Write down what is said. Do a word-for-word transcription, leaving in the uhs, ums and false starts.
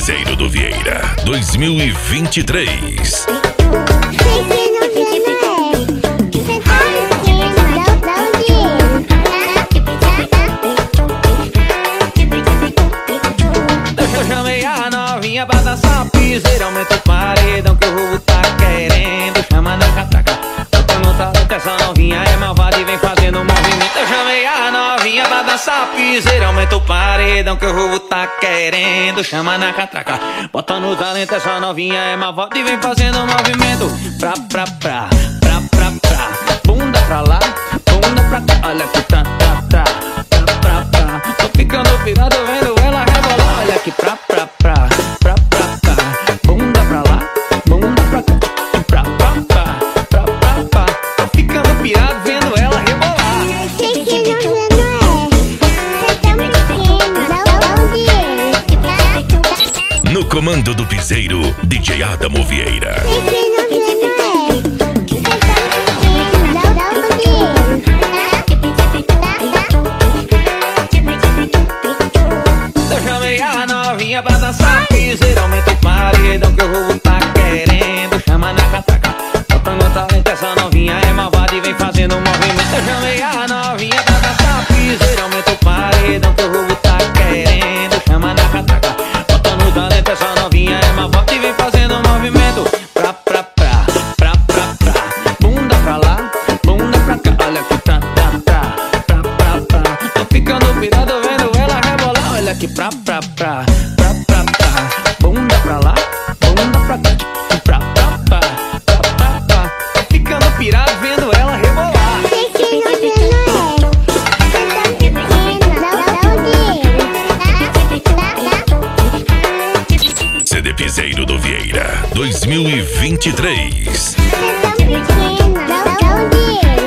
Piseiro do Vieira dois mil e vinte e três. Eu chamei a novinha pra dançar piseiro, aumenta o paredão que o roubo tá querendo. Chama na catraca, eu não talento, essa novinha é malvada e vem fazendo movimento. Eu chamei a novinha pra dançar piseiro, aumenta o paredão que o roubo tá querendo. Chama na catraca, bota no talento, essa novinha é malvada e vem fazendo movimento. Pra, pra, pra, pra, pra, pra, bunda pra lá, bunda pra cá, olha que tá, tá, tá, pra, pra, pra. Tô ficando pirado vendo ela rebolar, olha que pra, pra, pra, pra, pra, pra, bunda pra lá, bunda pra cá, pra, pra, pra, pra, pra, pra. Tô ficando pirado vendo ela rebolar. No comando do piseiro, D J Adamo Vieira. Eu chamei a novinha pra dançar piseiro, aumenta o paredão que o roubo tá querendo. Chama na catraca, bota no talento, essa novinha é malvada e vem fazendo movimento. Eu chamei a novinha pra dançar piseiro, aumenta o paredão que o roubo tá querendo. Chama na catraca, bota no talento, essa novinha é malvada e vem fazendo movimento. Pra, pra, pra, pra, pra, pra, bunda pra lá, bunda pra cá, olha que tá, tá, tá, pra, pra, pra. Tô ficando pirado vendo ela rebolar, olha que pra, pra, pra, pra, pra, pra, bunda pra lá, bunda pra cá, pra, pra, pra, pra, pra, pra. Tô ficando pirado vendo ela rebolar. C D Piseiro do Vieira dois mil e vinte e três. Não, não, não,